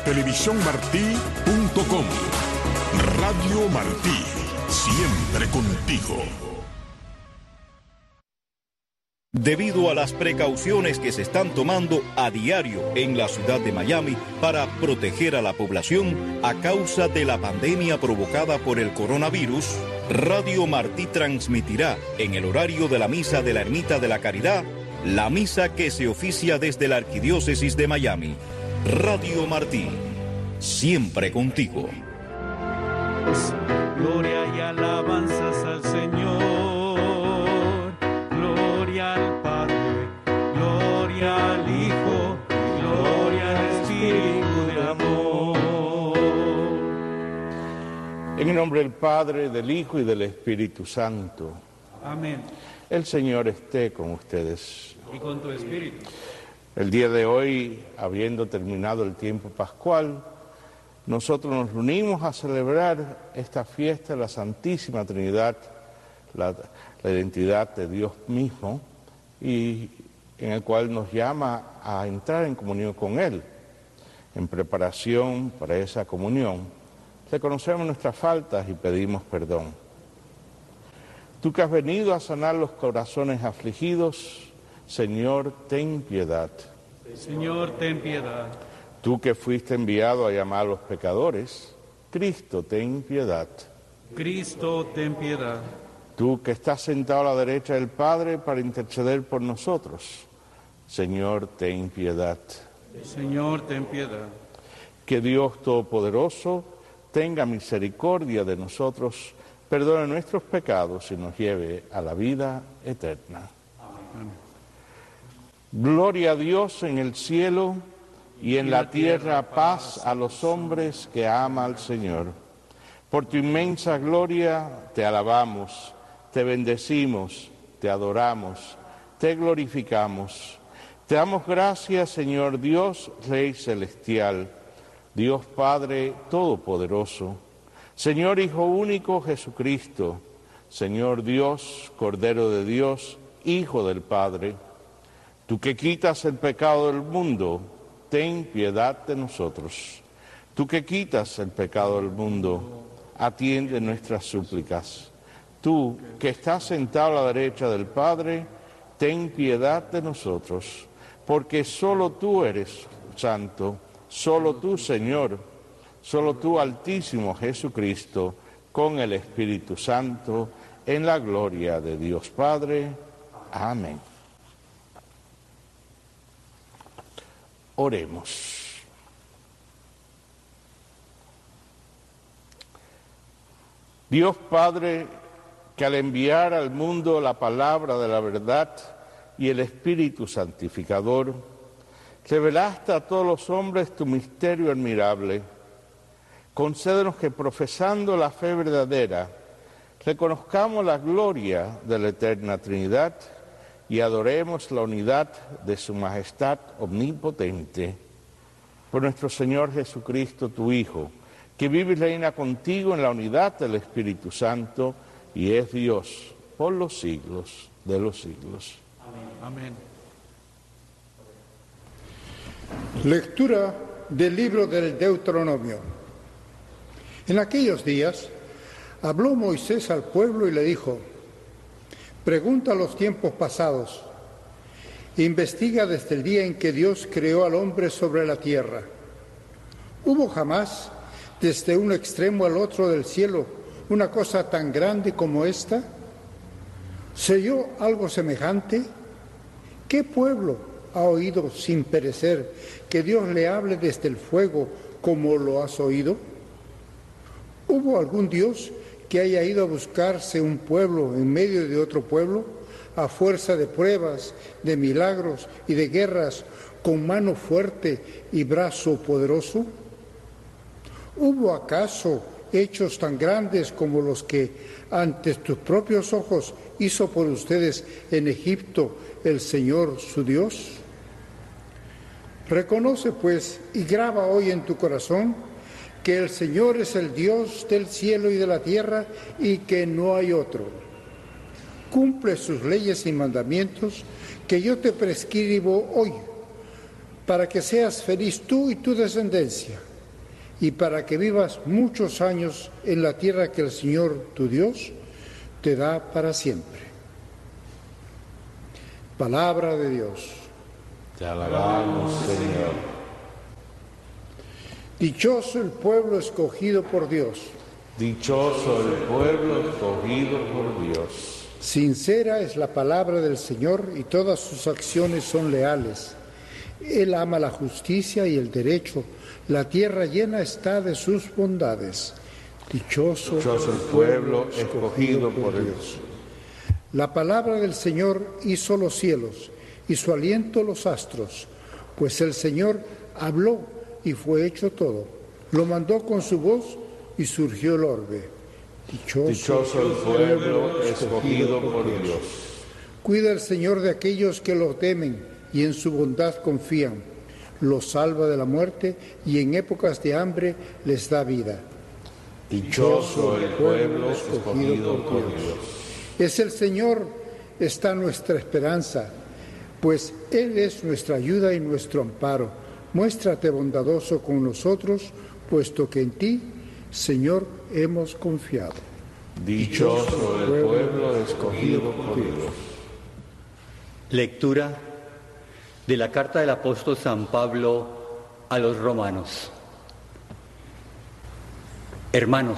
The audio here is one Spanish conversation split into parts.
televisiónmartí.com. Radio Martí, siempre contigo. Debido a las precauciones que se están tomando a diario en la ciudad de Miami para proteger a la población a causa de la pandemia provocada por el coronavirus, Radio Martí transmitirá en el horario de la misa de la Ermita de la Caridad, la misa que se oficia desde la Arquidiócesis de Miami. Radio Martí, siempre contigo. Gloria y alabanzas al Señor, gloria al Padre, gloria al Hijo, gloria al Espíritu de amor. En el nombre del Padre, del Hijo y del Espíritu Santo. Amén. El Señor esté con ustedes. Y con tu espíritu. El día de hoy, habiendo terminado el tiempo pascual, nosotros nos reunimos a celebrar esta fiesta de la Santísima Trinidad, la identidad de Dios mismo, y en el cual nos llama a entrar en comunión con Él. En preparación para esa comunión, reconocemos nuestras faltas y pedimos perdón. Tú que has venido a sanar los corazones afligidos, Señor, ten piedad. Señor, ten piedad. Tú que fuiste enviado a llamar a los pecadores, Cristo, ten piedad. Cristo, ten piedad. Tú que estás sentado a la derecha del Padre para interceder por nosotros, Señor, ten piedad. Señor, ten piedad. Que Dios Todopoderoso tenga misericordia de nosotros, perdone nuestros pecados y nos lleve a la vida eterna. Amén. Gloria a Dios en el cielo y en la tierra paz a los hombres que ama al Señor. Por tu inmensa gloria te alabamos, te bendecimos, te adoramos, te glorificamos. Te damos gracias, Señor Dios, Rey Celestial, Dios Padre Todopoderoso, Señor Hijo Único Jesucristo, Señor Dios, Cordero de Dios, Hijo del Padre. Tú que quitas el pecado del mundo, ten piedad de nosotros. Tú que quitas el pecado del mundo, atiende nuestras súplicas. Tú que estás sentado a la derecha del Padre, ten piedad de nosotros, porque solo tú eres santo, solo tú, Señor, solo tú, Altísimo Jesucristo, con el Espíritu Santo, en la gloria de Dios Padre. Amén. Oremos. Dios Padre, que al enviar al mundo la palabra de la verdad y el Espíritu Santificador, revelaste a todos los hombres tu misterio admirable. Concédenos que, profesando la fe verdadera, reconozcamos la gloria de la eterna Trinidad y adoremos la unidad de su majestad omnipotente. Por nuestro Señor Jesucristo, tu Hijo, que vive y reina contigo en la unidad del Espíritu Santo y es Dios por los siglos de los siglos. Amén. Lectura del libro del Deuteronomio. En aquellos días habló Moisés al pueblo y le dijo: pregunta los tiempos pasados, investiga desde el día en que Dios creó al hombre sobre la tierra. ¿Hubo jamás, desde un extremo al otro del cielo, una cosa tan grande como esta? ¿Se oyó algo semejante? ¿Qué pueblo ha oído sin perecer que Dios le hable desde el fuego como lo has oído? ¿Hubo algún Dios que haya ido a buscarse un pueblo en medio de otro pueblo, a fuerza de pruebas, de milagros y de guerras, con mano fuerte y brazo poderoso? ¿Hubo acaso hechos tan grandes como los que ante tus propios ojos hizo por ustedes en Egipto el Señor su Dios? Reconoce pues y graba hoy en tu corazón que el Señor es el Dios del cielo y de la tierra y que no hay otro. Cumple sus leyes y mandamientos que yo te prescribo hoy, para que seas feliz tú y tu descendencia, y para que vivas muchos años en la tierra que el Señor, tu Dios, te da para siempre. Palabra de Dios. Te alabamos, Señor. Dichoso el pueblo escogido por Dios. Dichoso el pueblo escogido por Dios. Sincera es la palabra del Señor y todas sus acciones son leales. Él ama la justicia y el derecho. La tierra llena está de sus bondades. Dichoso el pueblo escogido por Dios. La palabra del Señor hizo los cielos y su aliento los astros, pues el Señor habló y fue hecho todo. Lo mandó con su voz y surgió el orbe. Dichoso el pueblo escogido por Dios. Cuida el Señor de aquellos que lo temen y en su bondad confían. Los salva de la muerte y en épocas de hambre les da vida. Dichoso el pueblo escogido por Dios. Es el Señor, está nuestra esperanza, pues Él es nuestra ayuda y nuestro amparo. Muéstrate bondadoso con nosotros, puesto que en ti, Señor, hemos confiado. Dichoso el pueblo escogido por Dios. Lectura de la carta del apóstol San Pablo a los romanos. Hermanos,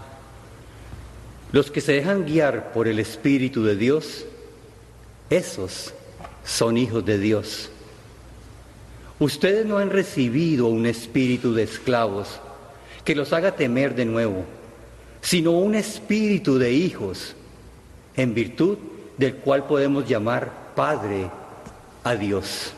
los que se dejan guiar por el Espíritu de Dios, esos son hijos de Dios. Ustedes no han recibido un espíritu de esclavos que los haga temer de nuevo, sino un espíritu de hijos, en virtud del cual podemos llamar Padre a Dios.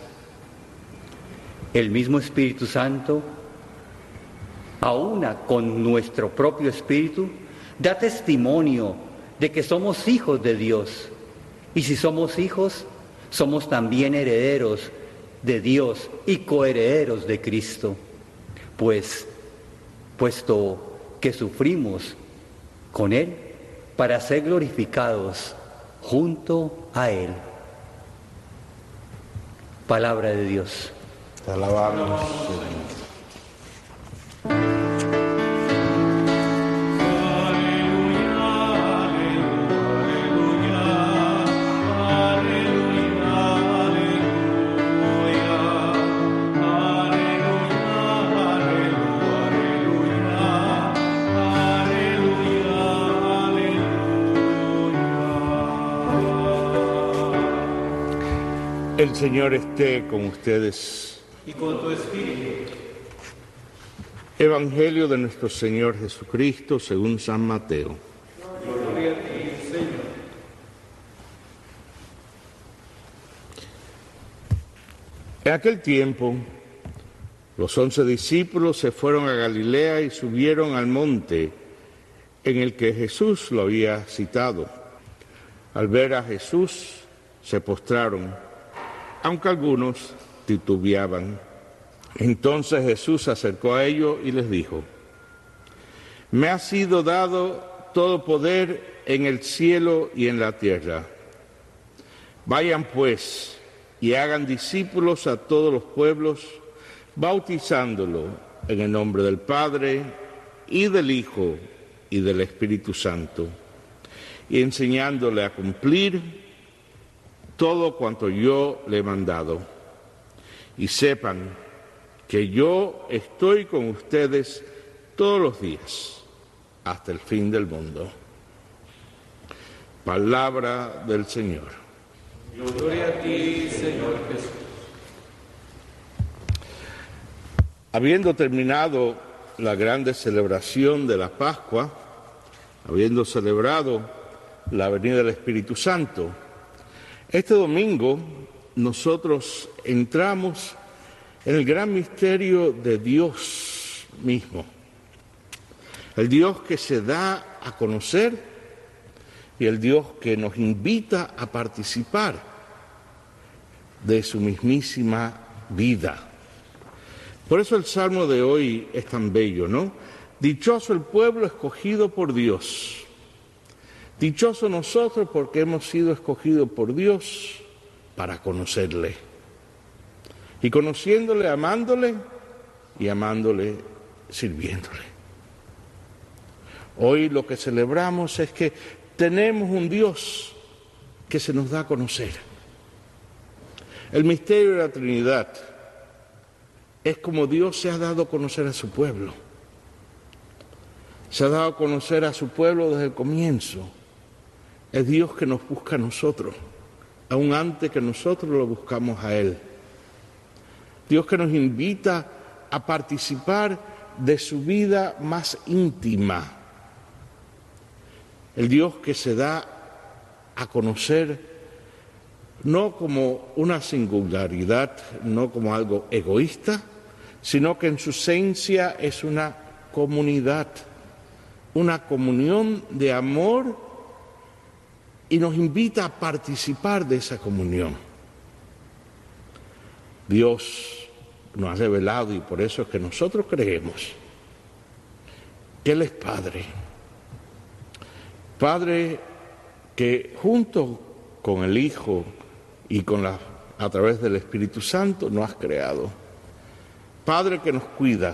El mismo Espíritu Santo, a una con nuestro propio espíritu, da testimonio de que somos hijos de Dios. Y si somos hijos, somos también herederos de Dios y coherederos de Cristo. Puesto que sufrimos con Él para ser glorificados junto a Él. Palabra de Dios. Te alabamos, Señor. El Señor esté con ustedes. Y con tu espíritu. Evangelio de nuestro Señor Jesucristo según San Mateo. Gloria a ti, Señor. En aquel tiempo, los 11 discípulos se fueron a Galilea y subieron al monte en el que Jesús lo había citado. Al ver a Jesús, se postraron, aunque algunos titubeaban. Entonces Jesús se acercó a ellos y les dijo: Me ha sido dado todo poder en el cielo y en la tierra. Vayan pues y hagan discípulos a todos los pueblos, bautizándolo en el nombre del Padre y del Hijo y del Espíritu Santo, y enseñándole a cumplir todo cuanto yo le he mandado. Y sepan que yo estoy con ustedes todos los días, hasta el fin del mundo. Palabra del Señor. Gloria a ti, Señor Jesús. Habiendo terminado la grande celebración de la Pascua, habiendo celebrado la venida del Espíritu Santo, este domingo nosotros entramos en el gran misterio de Dios mismo, el Dios que se da a conocer y el Dios que nos invita a participar de su mismísima vida. Por eso el Salmo de hoy es tan bello, ¿no? Dichoso el pueblo escogido por Dios. Dichoso nosotros porque hemos sido escogidos por Dios para conocerle. Y conociéndole, amándole y amándole sirviéndole. Hoy lo que celebramos es que tenemos un Dios que se nos da a conocer. El misterio de la Trinidad es como Dios se ha dado a conocer a su pueblo. Se ha dado a conocer a su pueblo desde el comienzo. Es Dios que nos busca a nosotros, aún antes que nosotros lo buscamos a Él. Dios que nos invita a participar de su vida más íntima. El Dios que se da a conocer no como una singularidad, no como algo egoísta, sino que en su esencia es una comunidad, una comunión de amor, y nos invita a participar de esa comunión. Dios nos ha revelado, y por eso es que nosotros creemos que Él es Padre. Padre que junto con el Hijo y a través del Espíritu Santo nos has creado. Padre que nos cuida.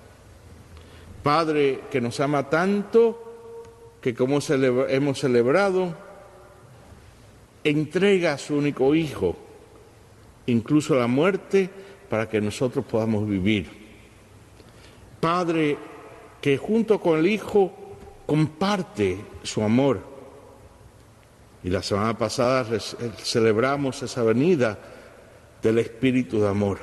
Padre que nos ama tanto que, como hemos celebrado, entrega a su único Hijo, incluso la muerte, para que nosotros podamos vivir. Padre que junto con el Hijo comparte su amor. Y la semana pasada celebramos esa venida del Espíritu de amor.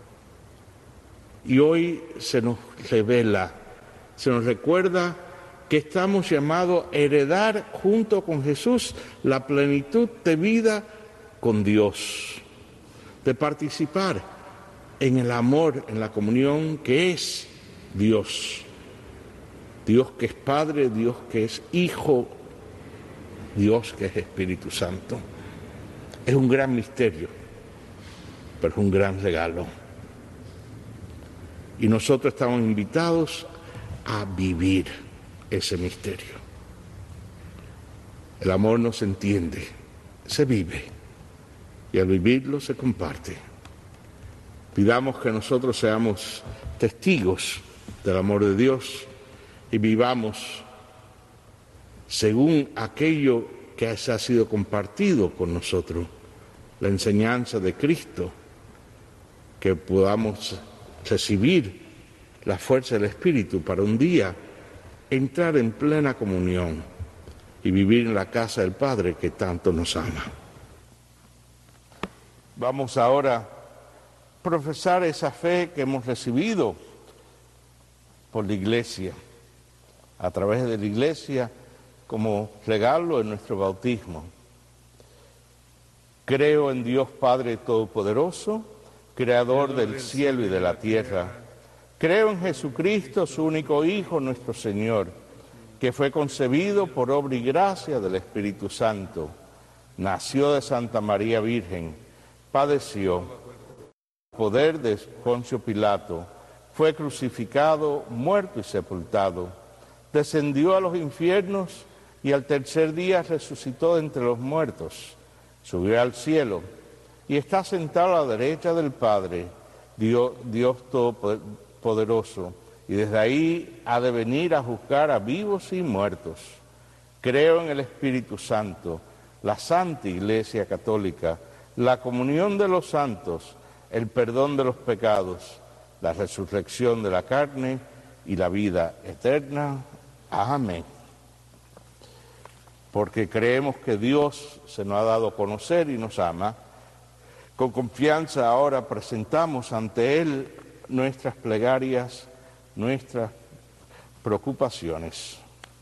Y hoy se nos revela, se nos recuerda que estamos llamados a heredar junto con Jesús la plenitud de vida con Dios, de participar en el amor, en la comunión que es Dios. Dios que es Padre, Dios que es Hijo, Dios que es Espíritu Santo. Es un gran misterio, pero es un gran regalo. Y nosotros estamos invitados a vivir ese misterio. El amor no se entiende, se vive. Y al vivirlo se comparte. Pidamos que nosotros seamos testigos del amor de Dios y vivamos según aquello que se ha sido compartido con nosotros, la enseñanza de Cristo, que podamos recibir la fuerza del Espíritu para un día entrar en plena comunión y vivir en la casa del Padre que tanto nos ama. Vamos ahora a profesar esa fe que hemos recibido por la Iglesia, a través de la Iglesia, como regalo en nuestro bautismo. Creo en Dios Padre Todopoderoso, Creador del cielo y de la tierra. Creo en Jesucristo, su único Hijo, nuestro Señor, que fue concebido por obra y gracia del Espíritu Santo. Nació de Santa María Virgen, padeció, poder de Poncio Pilato, fue crucificado, muerto y sepultado, descendió a los infiernos y al tercer día resucitó de entre los muertos, subió al cielo y está sentado a la derecha del Padre, Dios Todopoderoso, y desde ahí ha de venir a juzgar a vivos y muertos. Creo en el Espíritu Santo, la Santa Iglesia Católica, la comunión de los santos, el perdón de los pecados, la resurrección de la carne y la vida eterna. Amén. Porque creemos que Dios se nos ha dado a conocer y nos ama, con confianza ahora presentamos ante Él nuestras plegarias, nuestras preocupaciones.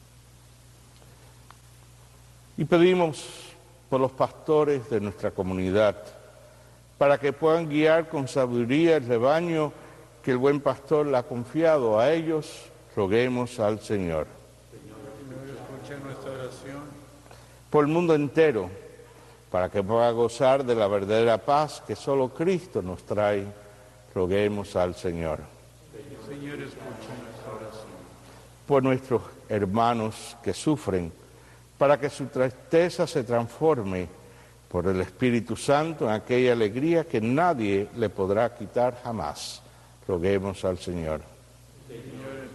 Y pedimos por los pastores de nuestra comunidad, para que puedan guiar con sabiduría el rebaño que el buen pastor le ha confiado a ellos. Roguemos al Señor. Señor, escucha nuestra oración. Por el mundo entero, para que pueda gozar de la verdadera paz que solo Cristo nos trae, roguemos al Señor. Señor, escucha nuestra oración. Por nuestros hermanos que sufren, para que su tristeza se transforme por el Espíritu Santo en aquella alegría que nadie le podrá quitar jamás. Roguemos al Señor. Señor,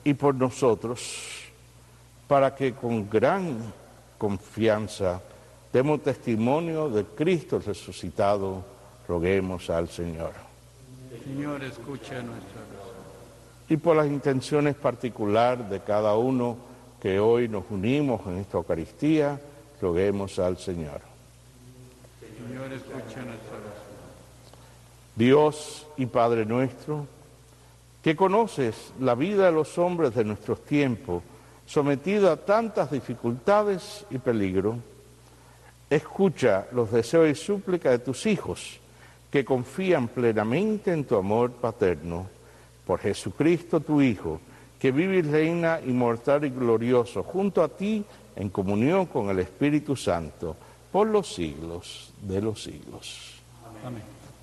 y por nosotros, para que con gran confianza demos testimonio de Cristo resucitado, roguemos al Señor. Señor, escucha nuestra oración. Y por las intenciones particulares de cada uno que hoy nos unimos en esta Eucaristía, roguemos al Señor. Señor, escucha nuestra oración. Dios y Padre nuestro, que conoces la vida de los hombres de nuestros tiempos, sometido a tantas dificultades y peligro, escucha los deseos y súplicas de tus hijos, que confían plenamente en tu amor paterno, por Jesucristo tu Hijo, que vive y reina inmortal y glorioso junto a ti en comunión con el Espíritu Santo, por los siglos de los siglos. Amén.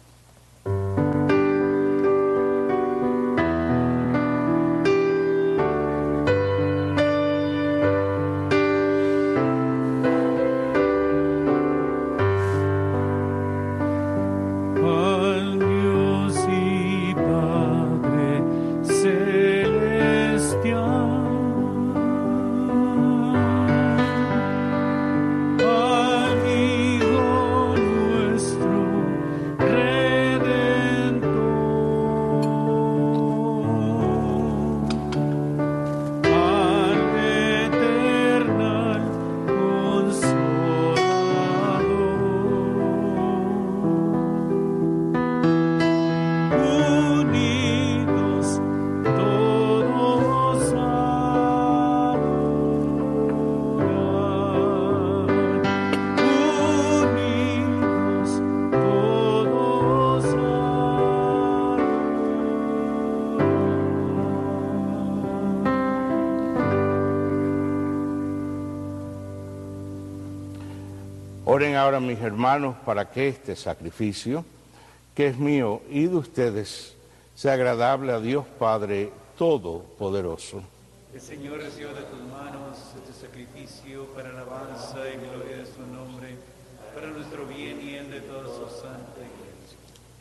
Oren ahora, mis hermanos, para que este sacrificio, que es mío y de ustedes, sea agradable a Dios Padre Todopoderoso. El Señor reciba de tus manos este sacrificio para alabanza y gloria de su nombre, para nuestro bien y el de toda su santa Iglesia.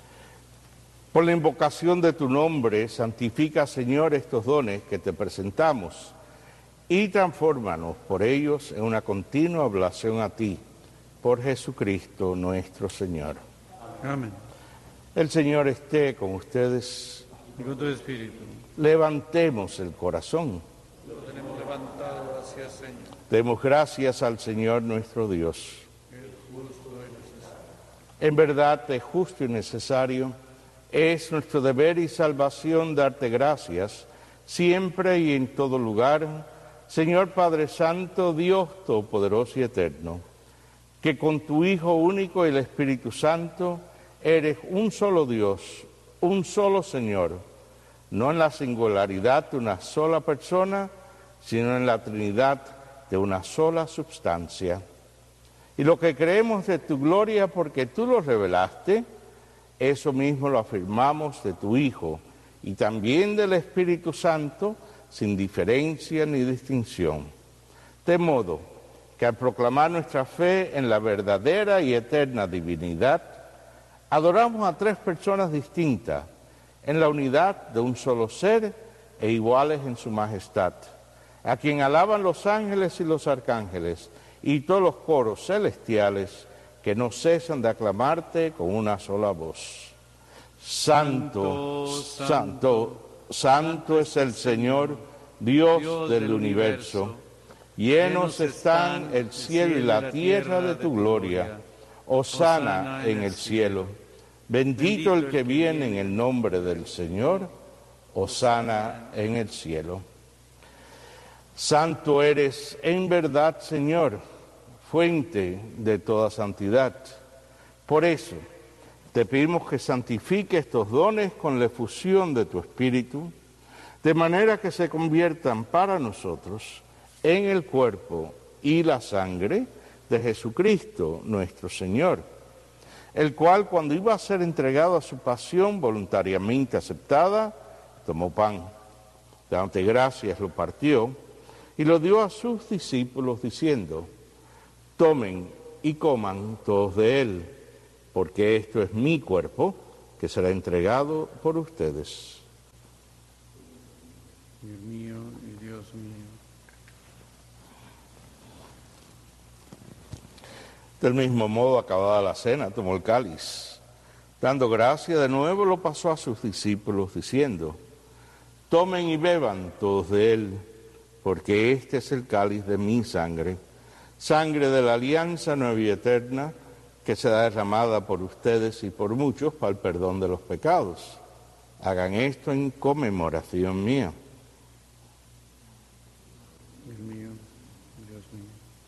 Por la invocación de tu nombre, santifica, Señor, estos dones que te presentamos y transfórmanos por ellos en una continua oblación a ti, por Jesucristo nuestro Señor. Amén. El Señor esté con ustedes. Y con tu espíritu. Levantemos el corazón. Lo tenemos levantado hacia el Señor. Demos gracias al Señor nuestro Dios. Es justo y necesario. En verdad es justo y necesario, es nuestro deber y salvación darte gracias, siempre y en todo lugar, Señor Padre Santo, Dios Todopoderoso y Eterno, que con tu Hijo único y el Espíritu Santo eres un solo Dios, un solo Señor, no en la singularidad de una sola persona, sino en la Trinidad de una sola substancia. Y lo que creemos de tu gloria porque tú lo revelaste, eso mismo lo afirmamos de tu Hijo y también del Espíritu Santo, sin diferencia ni distinción. De modo que al proclamar nuestra fe en la verdadera y eterna divinidad, adoramos a tres personas distintas, en la unidad de un solo ser e iguales en su majestad, a quien alaban los ángeles y los arcángeles y todos los coros celestiales que no cesan de aclamarte con una sola voz. Santo, santo, santo es el Señor, Dios del universo. Llenos están el cielo y la tierra de tu gloria. Hosana en el cielo. Bendito el que viene en el nombre del Señor. Hosana en el cielo. Santo eres en verdad, Señor, fuente de toda santidad. Por eso te pedimos que santifique estos dones con la efusión de tu Espíritu, de manera que se conviertan para nosotros en el cuerpo y la sangre de Jesucristo nuestro Señor, el cual cuando iba a ser entregado a su pasión voluntariamente aceptada, tomó pan, dándote gracias, lo partió y lo dio a sus discípulos diciendo: tomen y coman todos de él, porque esto es mi cuerpo que será entregado por ustedes. Dios mío Dios mío. Del mismo modo, acabada la cena, tomó el cáliz. Dando gracia de nuevo, lo pasó a sus discípulos, diciendo: tomen y beban todos de él, porque este es el cáliz de mi sangre, sangre de la alianza nueva y eterna, que será derramada por ustedes y por muchos para el perdón de los pecados. Hagan esto en conmemoración mía. Dios mío, Dios mío.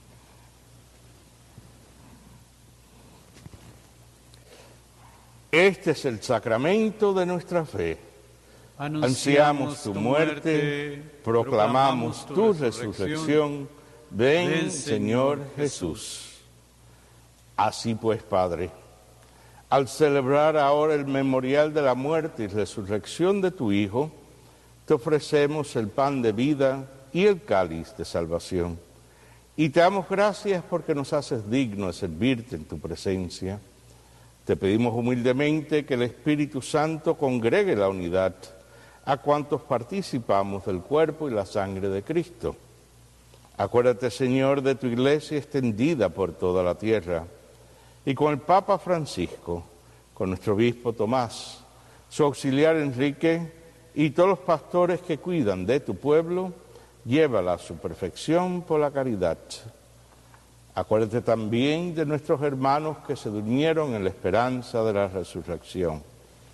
Este es el sacramento de nuestra fe. Ansiamos tu muerte, proclamamos tu resurrección. Ven, Señor Jesús. Así pues, Padre, al celebrar ahora el memorial de la muerte y resurrección de tu Hijo, te ofrecemos el pan de vida y el cáliz de salvación. Y te damos gracias porque nos haces digno de servirte en tu presencia. Te pedimos humildemente que el Espíritu Santo congregue la unidad a cuantos participamos del cuerpo y la sangre de Cristo. Acuérdate, Señor, de tu Iglesia extendida por toda la tierra, y con el Papa Francisco, con nuestro obispo Tomás, su auxiliar Enrique y todos los pastores que cuidan de tu pueblo, llévala a su perfección por la caridad. Acuérdate también de nuestros hermanos que se durmieron en la esperanza de la resurrección.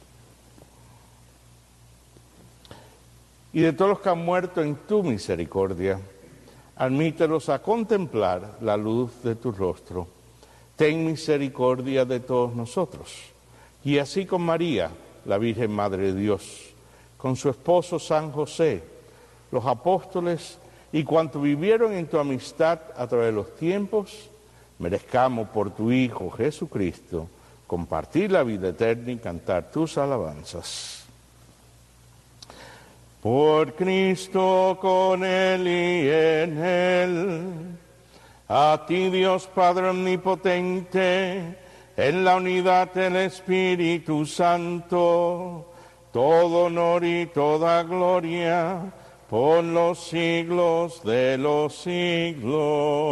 Y de todos los que han muerto en tu misericordia, admítelos a contemplar la luz de tu rostro. Ten misericordia de todos nosotros. Y así con María, la Virgen Madre de Dios, con su esposo San José, los apóstoles y cuantos vivieron en tu amistad a través de los tiempos, merezcamos por tu Hijo Jesucristo compartir la vida eterna y cantar tus alabanzas. Por Cristo, con Él y en Él, a ti Dios Padre Omnipotente, en la unidad del Espíritu Santo, todo honor y toda gloria, por los siglos de los siglos.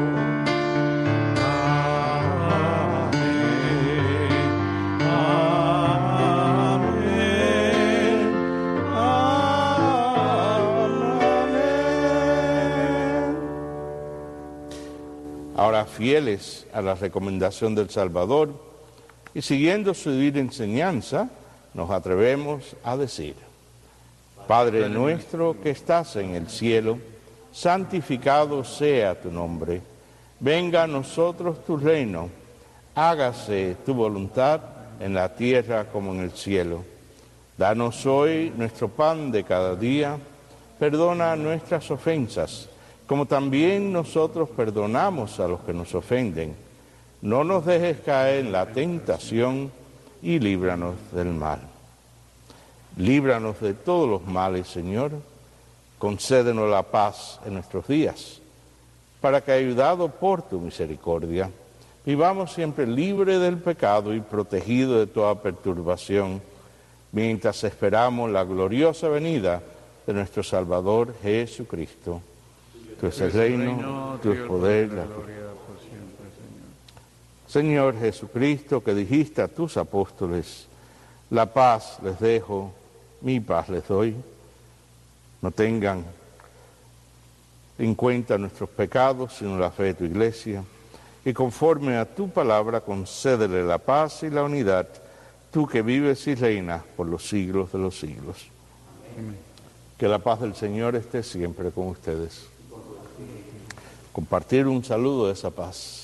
Ahora, fieles a la recomendación del Salvador y siguiendo su divina enseñanza, nos atrevemos a decir: Padre nuestro que estás en el cielo, santificado sea tu nombre. Venga a nosotros tu reino. Hágase tu voluntad en la tierra como en el cielo. Danos hoy nuestro pan de cada día. Perdona nuestras ofensas, como también nosotros perdonamos a los que nos ofenden. No nos dejes caer en la tentación y líbranos del mal. Líbranos de todos los males, Señor. Concédenos la paz en nuestros días, para que, ayudados por tu misericordia, vivamos siempre libres del pecado y protegidos de toda perturbación, mientras esperamos la gloriosa venida de nuestro Salvador Jesucristo. Tu es el reino, tu es el poder, la gloria por siempre, Señor. Señor Jesucristo, que dijiste a tus apóstoles: la paz les dejo, mi paz les doy. No tengan en cuenta nuestros pecados, sino la fe de tu Iglesia. Y conforme a tu palabra, concédele la paz y la unidad, tú que vives y reinas por los siglos de los siglos. Amén. Que la paz del Señor esté siempre con ustedes. Compartir un saludo de esa paz.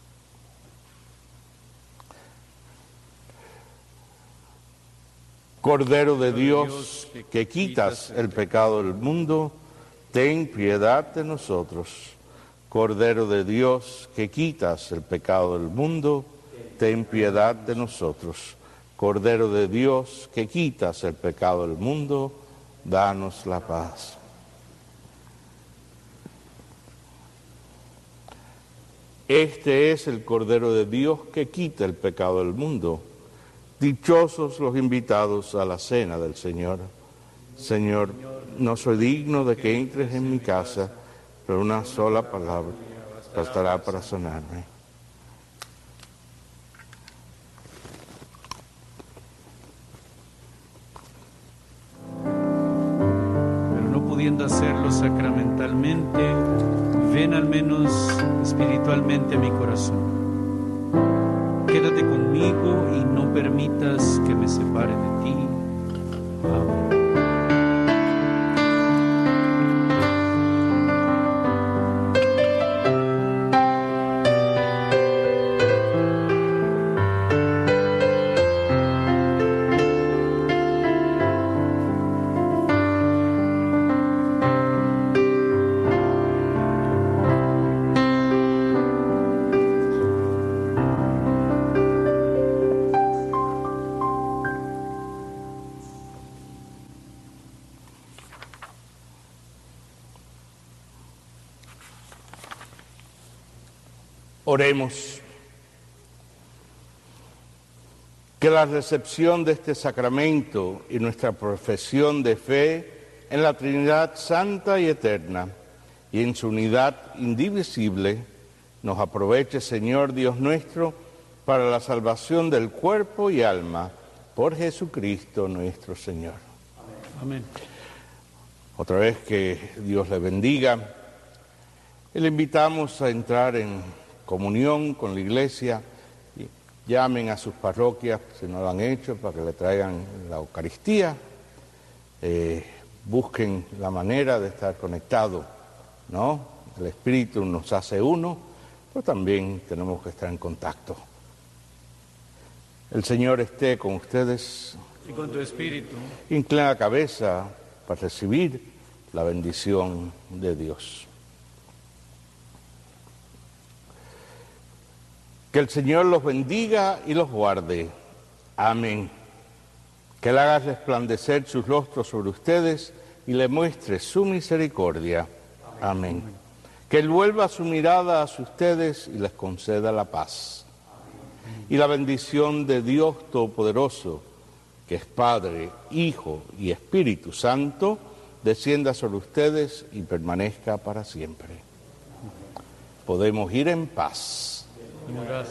Cordero de Dios, que quitas el pecado del mundo, ten piedad de nosotros. Cordero de Dios, que quitas el pecado del mundo, ten piedad de nosotros. Cordero de Dios, que quitas el pecado del mundo, danos la paz. Este es el Cordero de Dios que quita el pecado del mundo. Dichosos los invitados a la cena del Señor. Señor, no soy digno de que entres en mi casa, pero una sola palabra bastará para sanarme. Pero no pudiendo hacerlo sacramentalmente, ven al menos espiritualmente a mi corazón. Quédate conmigo y no permitas que me separe de ti. Amén. Oremos. Que la recepción de este sacramento y nuestra profesión de fe en la Trinidad Santa y Eterna y en su unidad indivisible nos aproveche, Señor Dios nuestro, para la salvación del cuerpo y alma, por Jesucristo nuestro Señor. Amén. Otra vez que Dios le bendiga, y le invitamos a entrar en comunión con la Iglesia. Llamen a sus parroquias, si no lo han hecho, para que le traigan la Eucaristía. Busquen la manera de estar conectados, ¿no? El Espíritu nos hace uno, pero también tenemos que estar en contacto. El Señor esté con ustedes. Y con tu espíritu. Inclina la cabeza para recibir la bendición de Dios. Que el Señor los bendiga y los guarde. Amén. Que Él haga resplandecer sus rostros sobre ustedes y le muestre su misericordia. Amén. Que Él vuelva su mirada hacia ustedes y les conceda la paz. Y la bendición de Dios Todopoderoso, que es Padre, Hijo y Espíritu Santo, descienda sobre ustedes y permanezca para siempre. Podemos ir en paz. Gracias.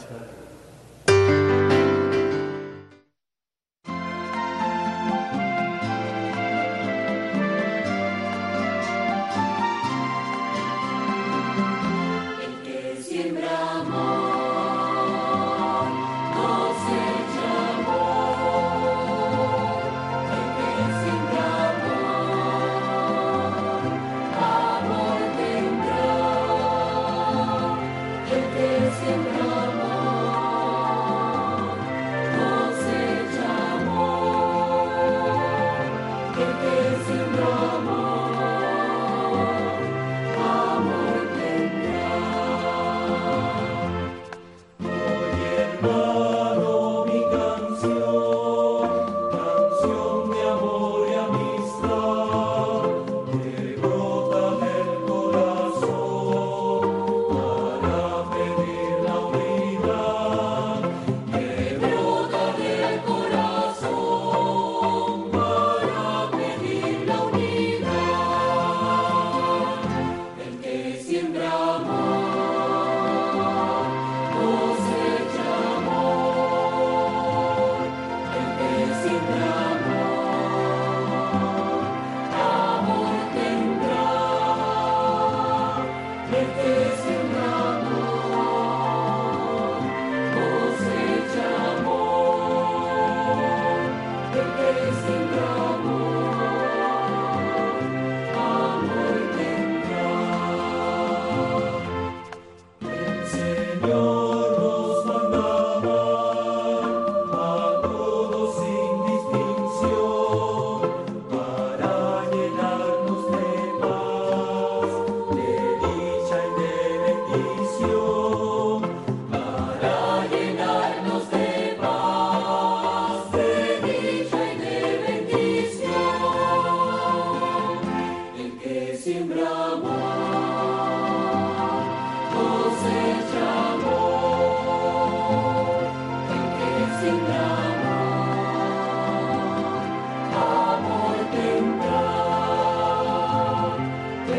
El que siembra amor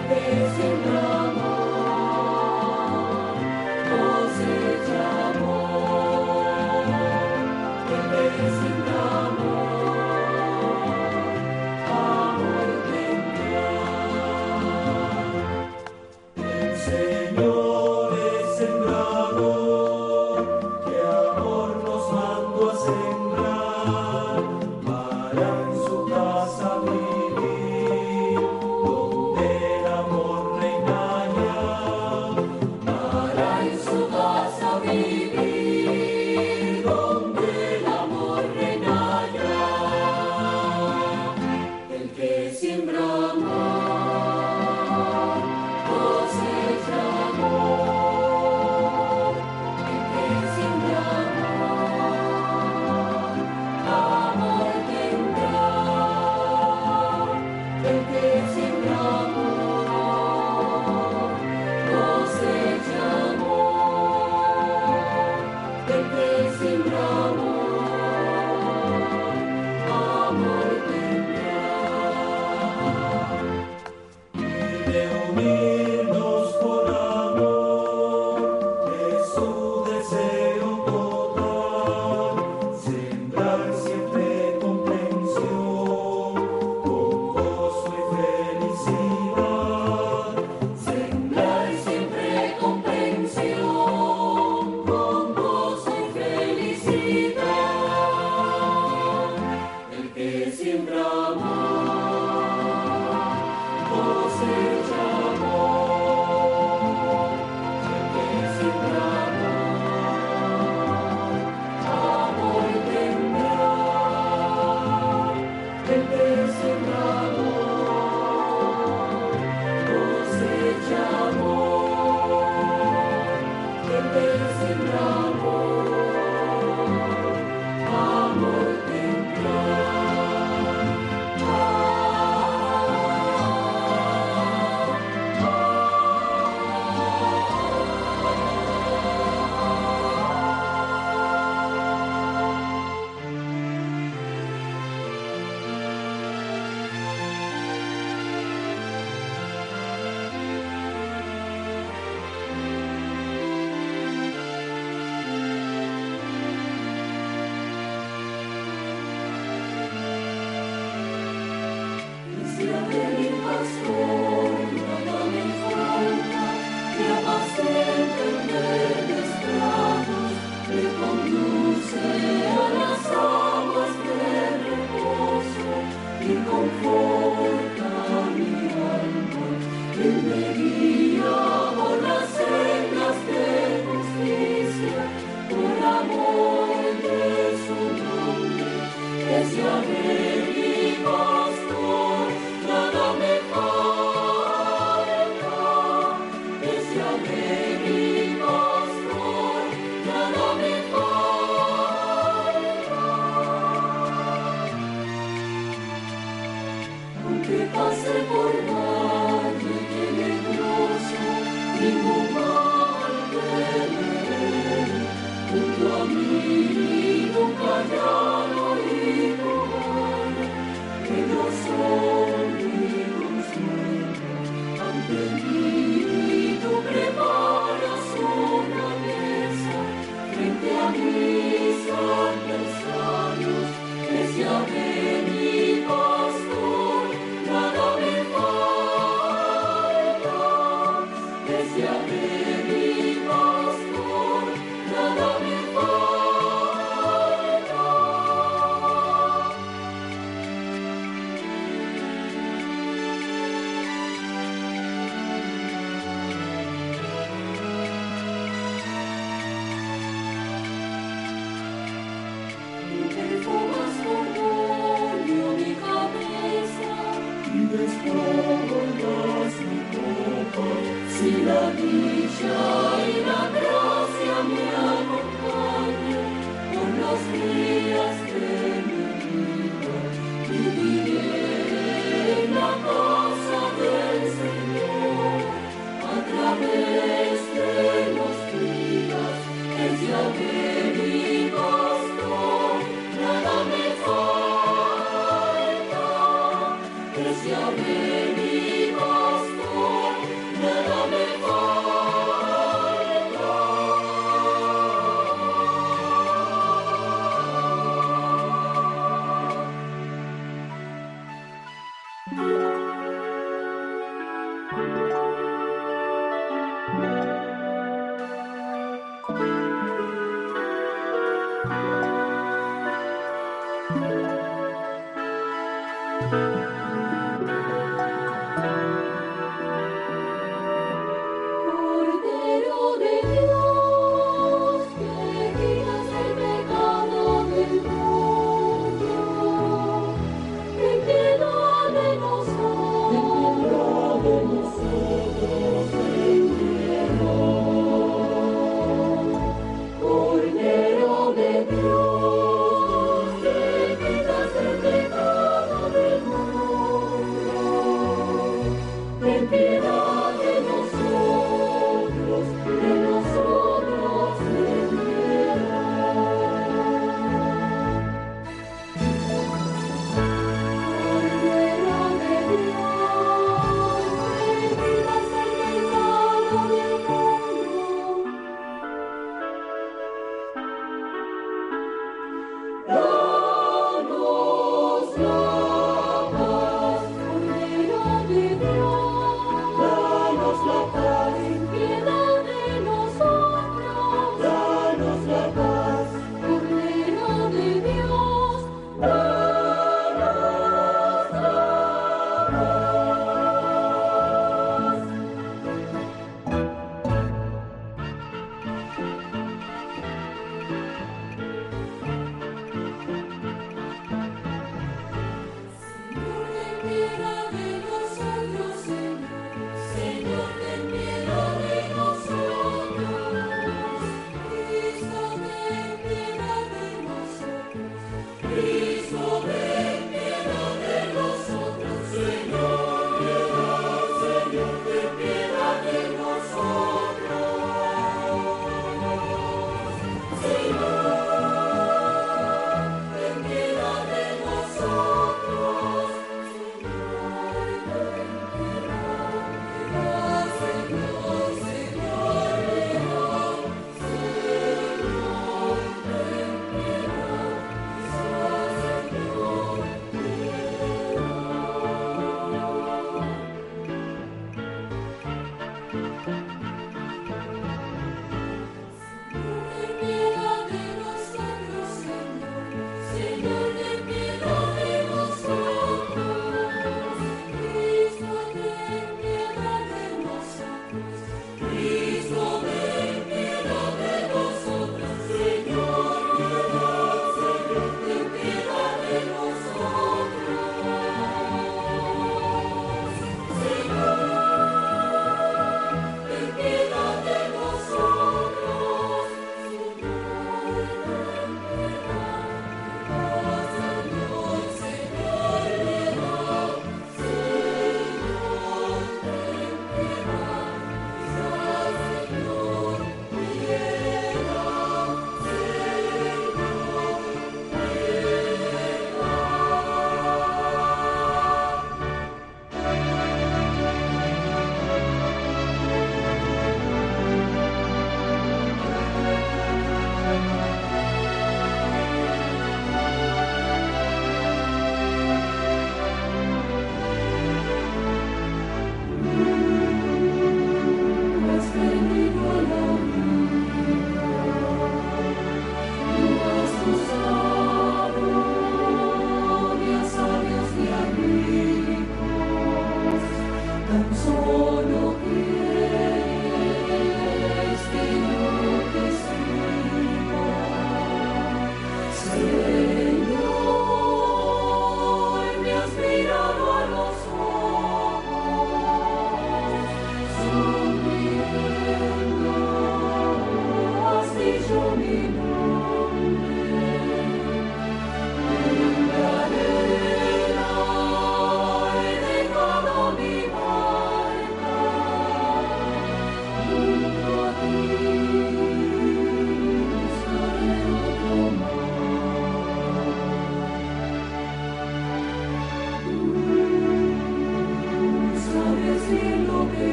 Sia veni pastor.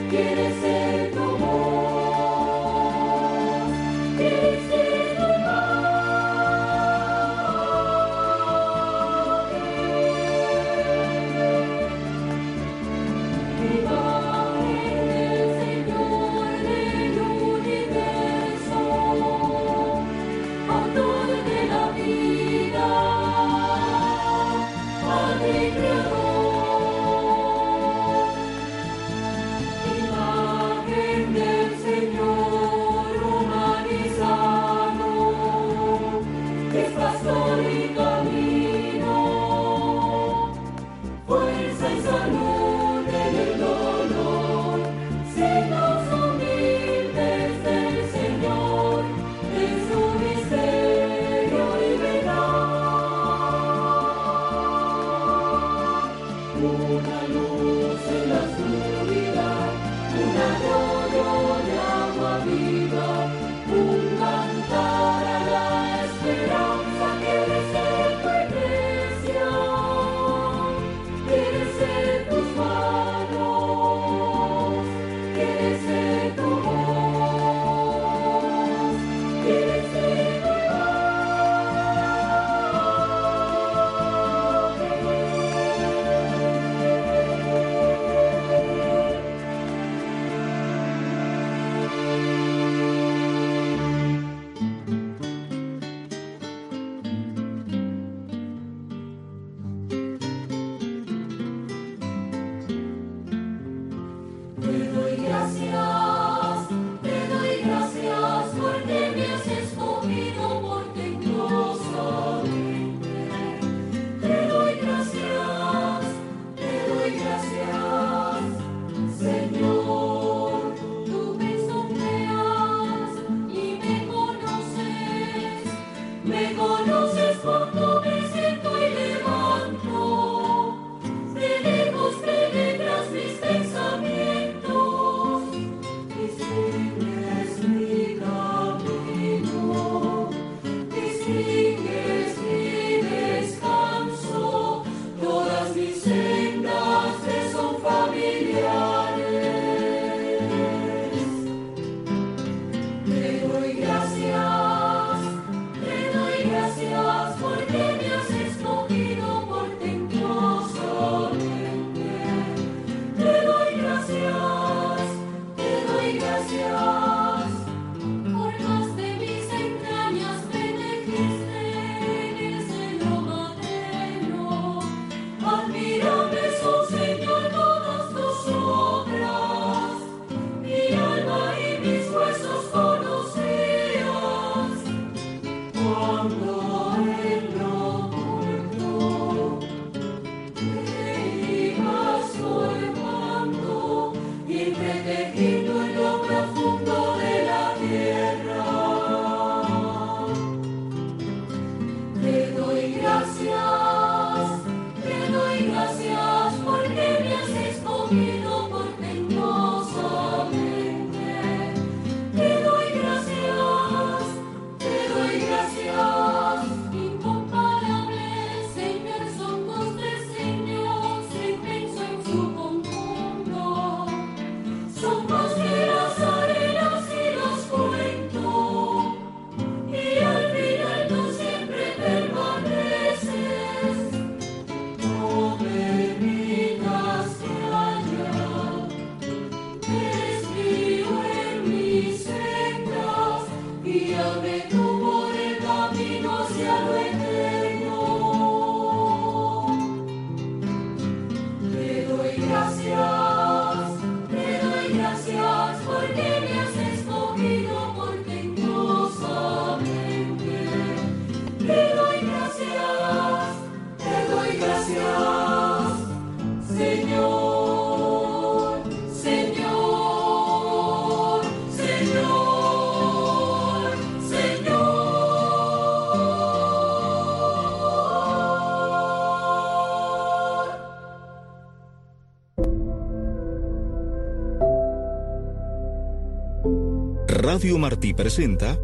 Radio Martí presenta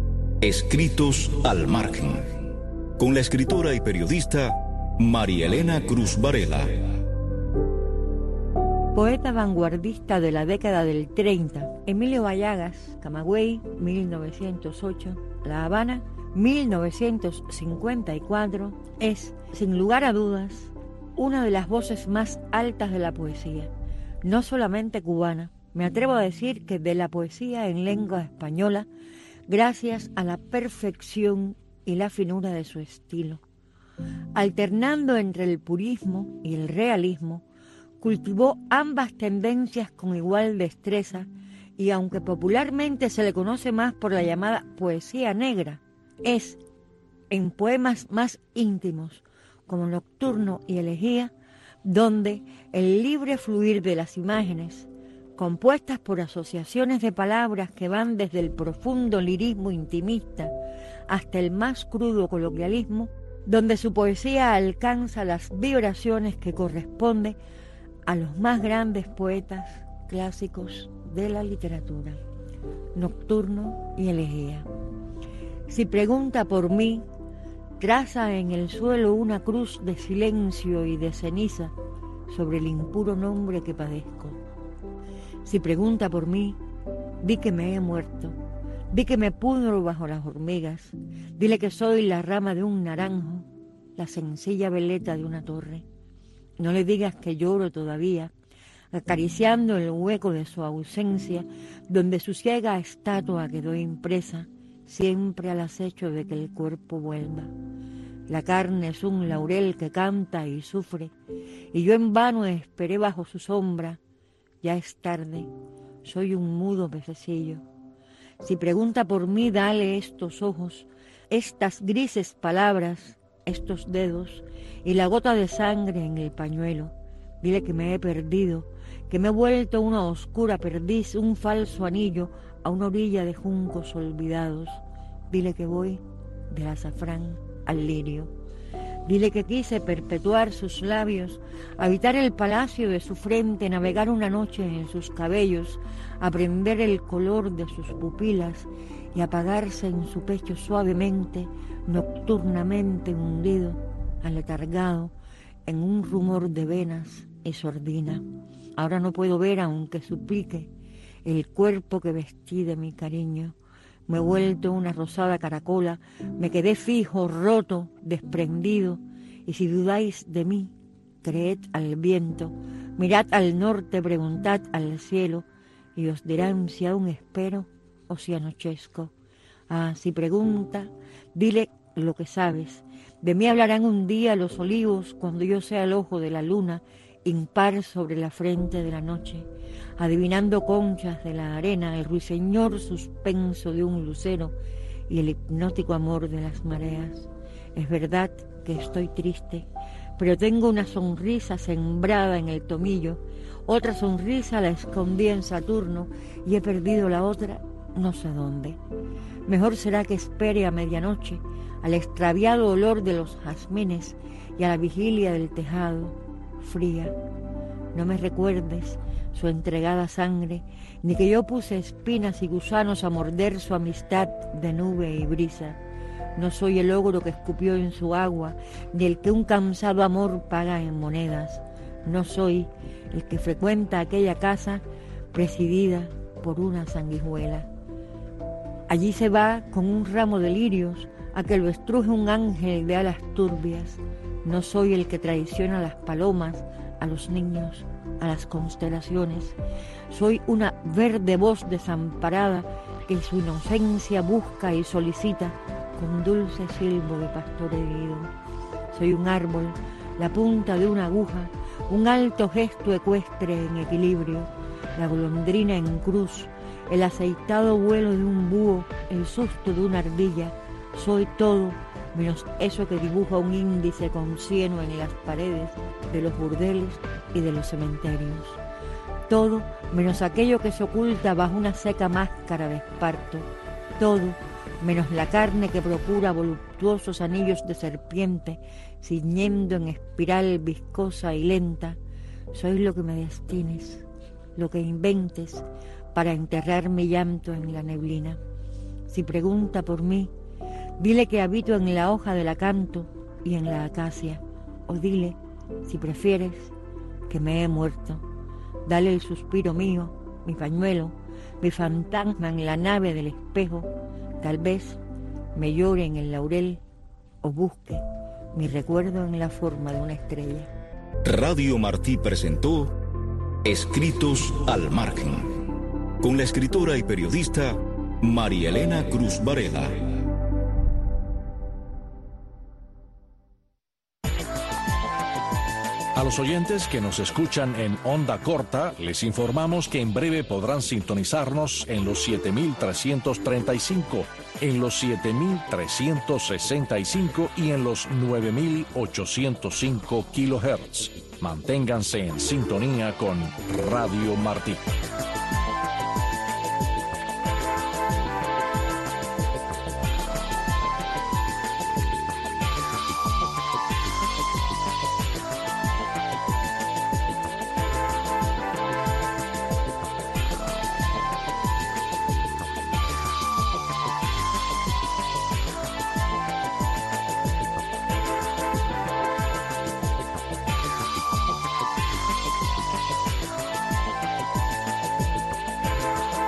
Escritos al Margen, con la escritora y periodista María Elena Cruz Varela. Poeta vanguardista de la década del 30, Emilio Vallagas, Camagüey, 1908, La Habana, 1954, es, sin lugar a dudas, una de las voces más altas de la poesía, no solamente cubana, me atrevo a decir que de la poesía en lengua española, gracias a la perfección y la finura de su estilo. Alternando entre el purismo y el realismo, cultivó ambas tendencias con igual destreza y aunque popularmente se le conoce más por la llamada poesía negra, es en poemas más íntimos como Nocturno y Elegía, donde el libre fluir de las imágenes, compuestas por asociaciones de palabras que van desde el profundo lirismo intimista hasta el más crudo coloquialismo, donde su poesía alcanza las vibraciones que corresponden a los más grandes poetas clásicos de la literatura. Nocturno y Elegía. Si pregunta por mí, traza en el suelo una cruz de silencio y de ceniza sobre el impuro nombre que padezco. Si pregunta por mí, di que me he muerto, di que me pudro bajo las hormigas, dile que soy la rama de un naranjo, la sencilla veleta de una torre. No le digas que lloro todavía, acariciando el hueco de su ausencia, donde su ciega estatua quedó impresa, siempre al acecho de que el cuerpo vuelva. La carne es un laurel que canta y sufre, y yo en vano esperé bajo su sombra. Ya es tarde, soy un mudo pececillo. Si pregunta por mí, dale estos ojos, estas grises palabras, estos dedos y la gota de sangre en el pañuelo. Dile que me he perdido, que me he vuelto una oscura perdiz, un falso anillo a una orilla de juncos olvidados. Dile que voy del azafrán al lirio. Dile que quise perpetuar sus labios, habitar el palacio de su frente, navegar una noche en sus cabellos, aprender el color de sus pupilas y apagarse en su pecho suavemente, nocturnamente hundido, aletargado, en un rumor de venas y sordina. Ahora no puedo ver, aunque suplique, el cuerpo que vestí de mi cariño. Me he vuelto una rosada caracola, me quedé fijo, roto, desprendido, y si dudáis de mí, creed al viento, mirad al norte, preguntad al cielo, y os dirán si aún espero o si anochezco. Ah, si pregunta, dile lo que sabes. De mí hablarán un día los olivos cuando yo sea el ojo de la luna, impar sobre la frente de la noche, adivinando conchas de la arena, el ruiseñor suspenso de un lucero y el hipnótico amor de las mareas. Es verdad que estoy triste, pero tengo una sonrisa sembrada en el tomillo, otra sonrisa la escondí en Saturno y he perdido la otra no sé dónde. Mejor será que espere a medianoche, al extraviado olor de los jazmines y a la vigilia del tejado, fría. No me recuerdes su entregada sangre, ni que yo puse espinas y gusanos a morder su amistad de nube y brisa. No soy el ogro que escupió en su agua, ni el que un cansado amor paga en monedas. No soy el que frecuenta aquella casa presidida por una sanguijuela. Allí se va con un ramo de lirios a que lo estruje un ángel de alas turbias. No soy el que traiciona a las palomas, a los niños, a las constelaciones. Soy una verde voz desamparada que su inocencia busca y solicita con dulce silbo de pastor herido. Soy un árbol, la punta de una aguja, un alto gesto ecuestre en equilibrio, la golondrina en cruz, el aceitado vuelo de un búho, el susto de una ardilla. Soy todo menos eso que dibuja un índice con cieno en las paredes de los burdeles y de los cementerios. Todo menos aquello que se oculta bajo una seca máscara de esparto. Todo menos la carne que procura voluptuosos anillos de serpiente, ciñendo en espiral viscosa y lenta. Soy lo que me destines, lo que inventes para enterrar mi llanto en la neblina. Si pregunta por mí, dile que habito en la hoja del acanto y en la acacia, o dile, si prefieres, que me he muerto. Dale el suspiro mío, mi pañuelo, mi fantasma en la nave del espejo. Tal vez me llore en el laurel o busque mi recuerdo en la forma de una estrella. Radio Martí presentó Escritos al Margen, con la escritora y periodista María Elena Cruz Varela. A los oyentes que nos escuchan en onda corta, les informamos que en breve podrán sintonizarnos en los 7.335, en los 7.365 y en los 9.805 kHz. Manténganse en sintonía con Radio Martí.